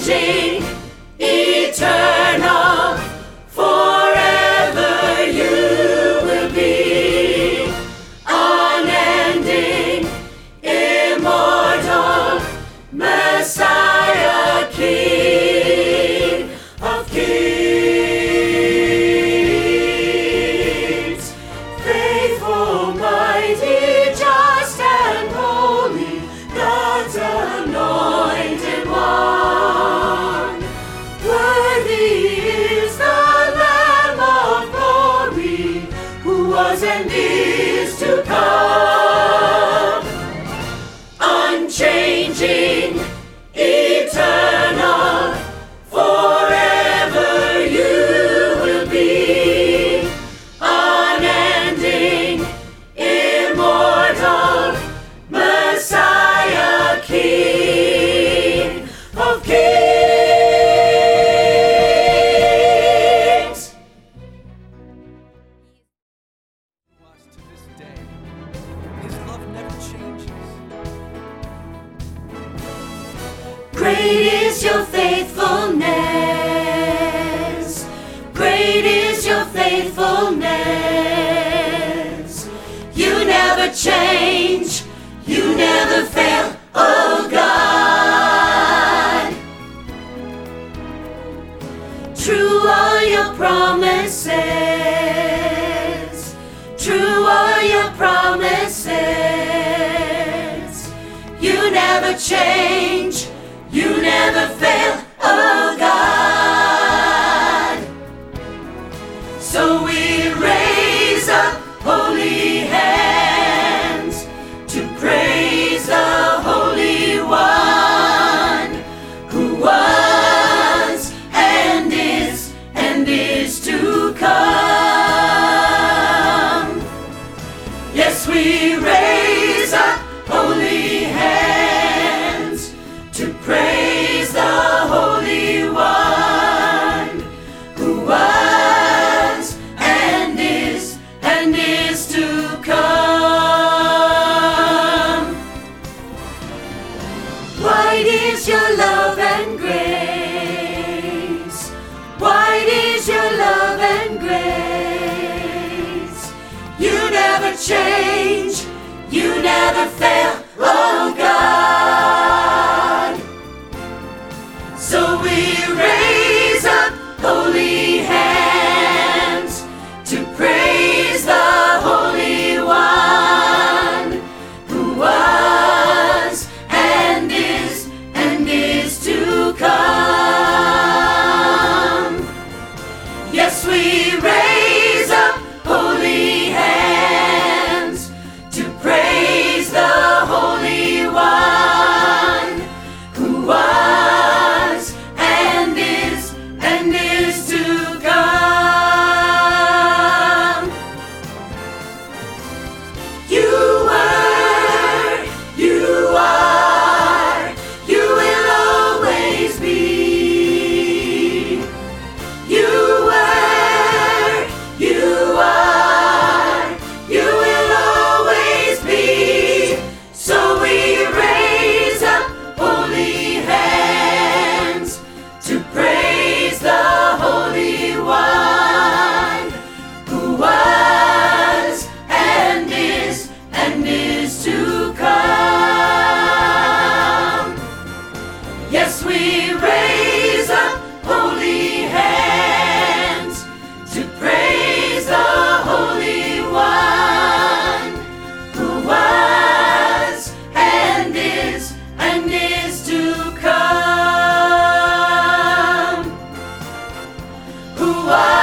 unchanging, eternal, forever you will be, unending, immortal, Messiah, King of kings, faithful, mighty, just and holy, God's anointed one. Worthy is the Lamb of glory, who was and is to come. Unchanging, eternal, forever you will be, unending, immortal, Messiah, King of kings. Us to this day. His love never changes. Great is your faithfulness. Great is your faithfulness. You never change. You never fail, oh God. True are your promises. True are your promises. You never change. You never fail, oh God. So we raise up holy hands to praise the Holy One, who was and is to come. Yes, we raise up holy hands to praise the Holy One, who was and is to come. Wide is your love and grace. Wide is your love and grace. You never change. You never fail, oh God. So we raise up holy hands to praise the Holy One, who was and is to come. Yes, we raise up holy hands to praise the Holy One, who was and is to come. You were, you are, you will always be. You were, you are, you will always be. So we raise up holy hands to praise the Holy One, who was and is to come. Yes, we raise up holy hands to praise the Holy One, who was and is to come. Who was